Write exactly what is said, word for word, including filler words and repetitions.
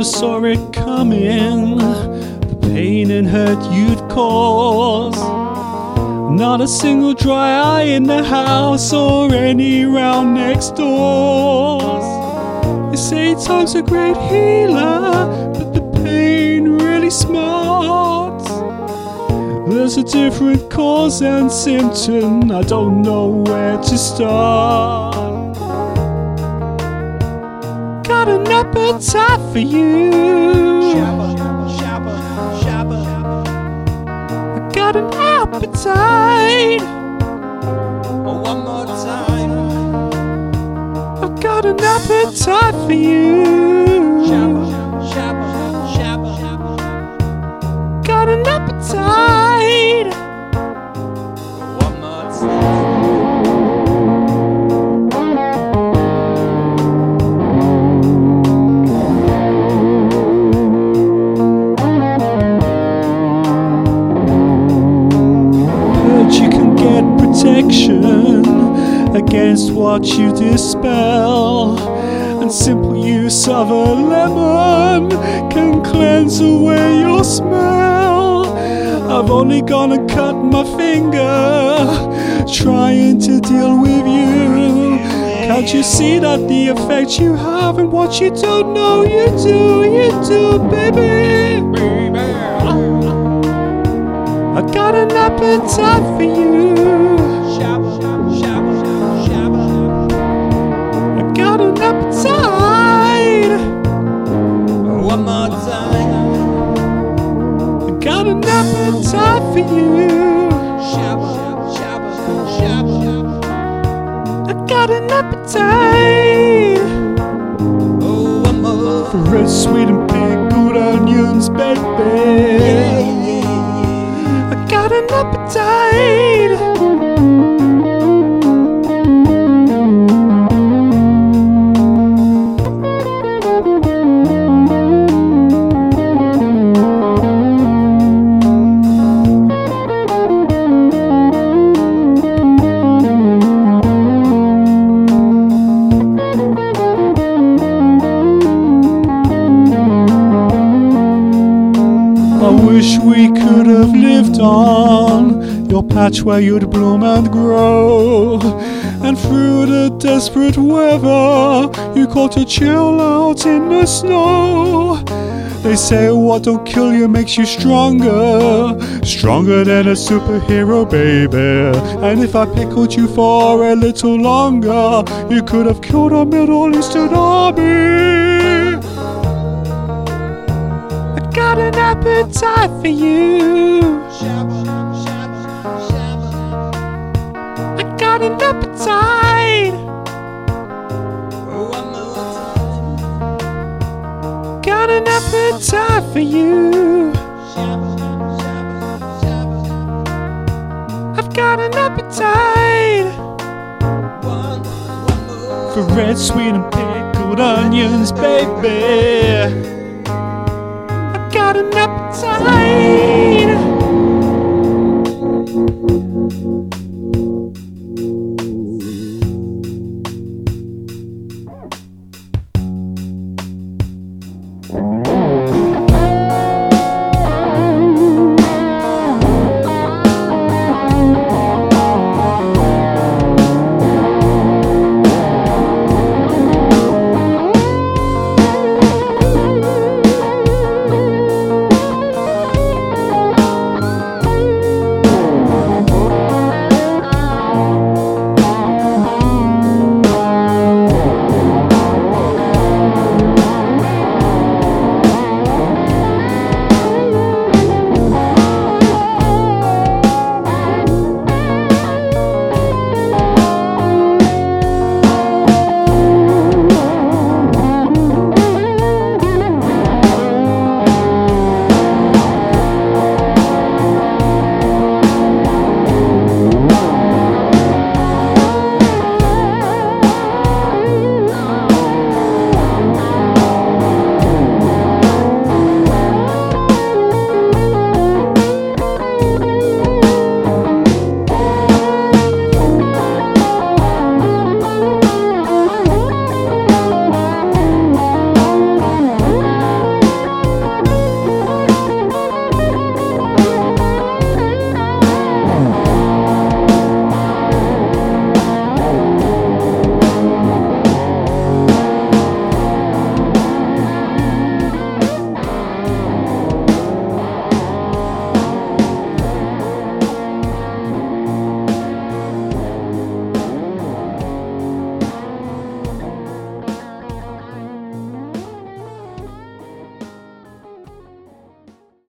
saw it coming, the pain and hurt you'd cause. Not a single dry eye in the house or any round next doors. They say time's a great healer, but the pain really smarts. There's a different cause and symptom, I don't know where to start. Got an appetite for you. Shabba, shabba, shabba. I got an appetite. Oh, one more time. I've got an appetite for you. Shabba, shabba, shabba. Got an appetite. One more time. You can get protection against what you dispel, and simple use of a lemon can cleanse away your smell. I've only gonna cut my finger trying to deal with you. Can't you see that the effect you have and what you don't know you do, you do, baby? I got an appetite for you. Shabba, shabba, shabba. I got an appetite. One more time. I got an appetite for you. Shabba, shabba, shabba. I got an appetite Oh, one more. for red, sweet and pickled onions, baby. Yeah, yeah, yeah. I got an appetite. I wish we could have lived on your patch where you'd bloom and grow, and through the desperate weather you caught a chill out in the snow. They say what don't kill you makes you stronger, stronger than a superhero, baby. And if I pickled you for a little longer, you could have killed a Middle Eastern army. Got an appetite for you. Shabba, shabba, shabba. I got an appetite. One more time. Got an appetite for you. Shabba, shabba, shabba. I've got an appetite One, one more. for red, sweet and pickled onions, baby. Got an appetite.